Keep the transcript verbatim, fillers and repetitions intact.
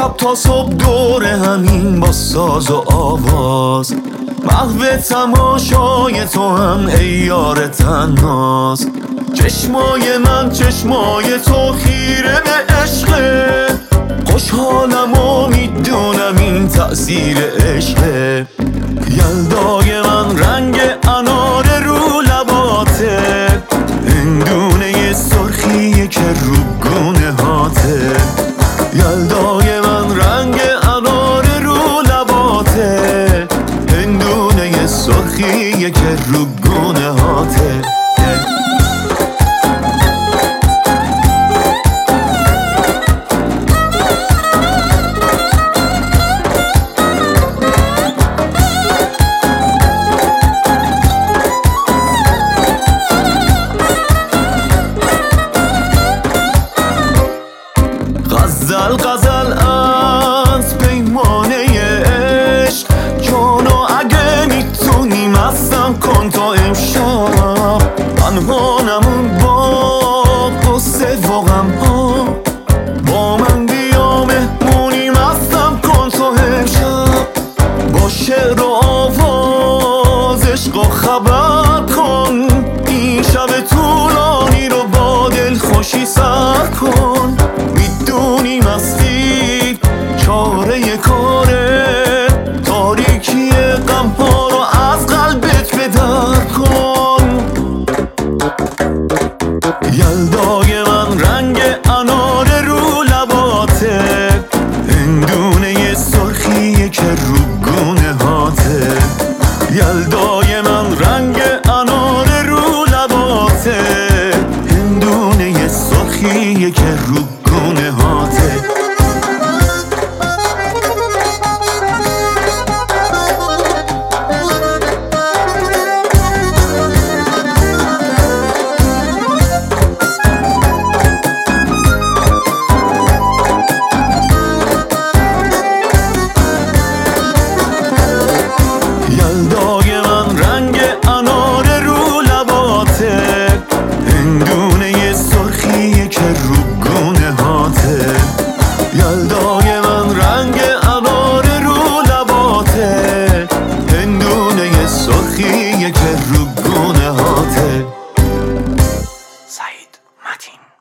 شب تا صبح دور همین با ساز و آواز، محو تماشای تو هم ای یار تناز. چشمای من چشمای تو خیره به عشقه، خوشحالم و میدونم این تأثیر عشقه. یلدای من رنگ انار رو لباته، هندونه سرخی که رو گونه هاته. یلدای من رنگ انار رو لباته، هندونه سرخی که رو گونه هاته. غزل غزل از پیمانه عشق، جانو اگه میتونی مستم کن تا امشب. تنها نمون با قصه و غم ها، با من بیا مهمونی مستم کن تا امشب. با شعر و آواز عشق و خبر کن، این شب طولانی رو با دل خوشی سر کن. میدونی مستی چاره کاره، تاریکی غم ها رو از قلبت بدر کن. یلدای من رنگ انار رو لباته، هندونه سرخی که رو گونه هاته. یلدای من رنگ انار رو لباته، هندونه سرخی که رو گونه هاته. یلدای من رنگ انار رو لباته، هندونه سرخی که رو گونه هاته. یلدای من رنگ انار رو لباته، هندونه سرخی که رو گونه هاته. سعید متین.